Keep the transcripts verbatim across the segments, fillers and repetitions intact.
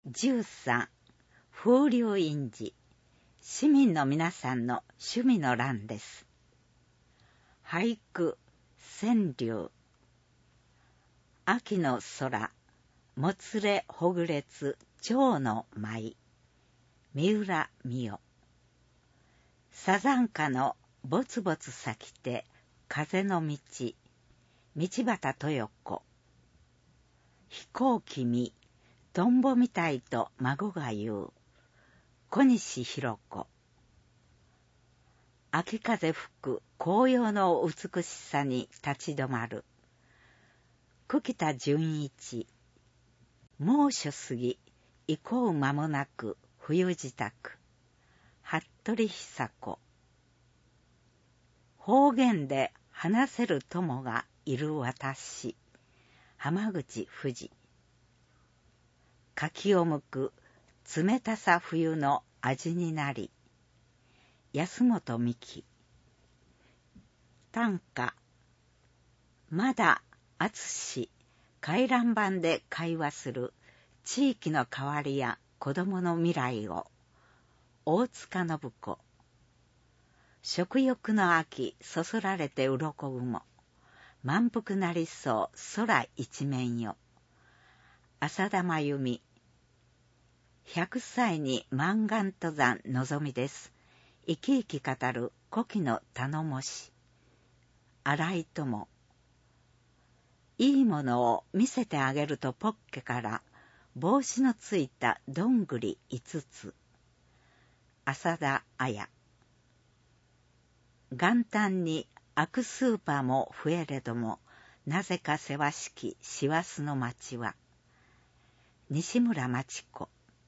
じゅうさん風流印字、市民の皆さんの趣味の欄です。俳句、川柳。秋の空、もつれほぐれつ蝶の舞、三浦美代。サザンカのぼつぼつ咲きて風の道、道端豊子。飛行機見、トンボみたいと孫が言う、小西弘子。秋風吹く紅葉の美しさに立ち止まる、久喜田純一。猛暑過ぎ、以降間もなく冬支度、服部久子。方言で話せる友がいる私、浜口富士。柿をむく冷たさ冬の味になり、安本美希。短歌、まだあつし回覧板で会話する地域の変わりや子供の未来を、大塚信子。食欲の秋そそられて鱗雲、満腹なりそう空一面よ、浅田真由美。百歳に満願登山のぞみです。生き生き語る古希の頼もし、新井友。いいものを見せてあげるとポッケから帽子のついたどんぐり五つ、浅田綾。元旦に開くスーパーも増えれども、なぜかせわしき師走の街は、西村真知子。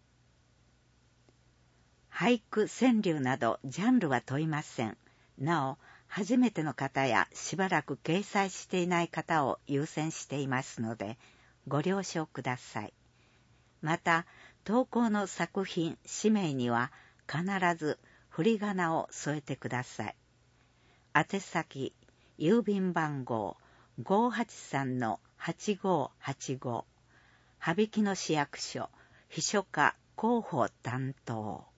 俳句、川柳などジャンルは問いません。なお、初めての方やしばらく掲載していない方を優先していますので、ご了承ください。また、投稿の作品、氏名には必ず振り仮名を添えてください。宛先、郵便番号 ごーはちさんのはちごーはちご、羽曳野市役所、秘書課広報担当。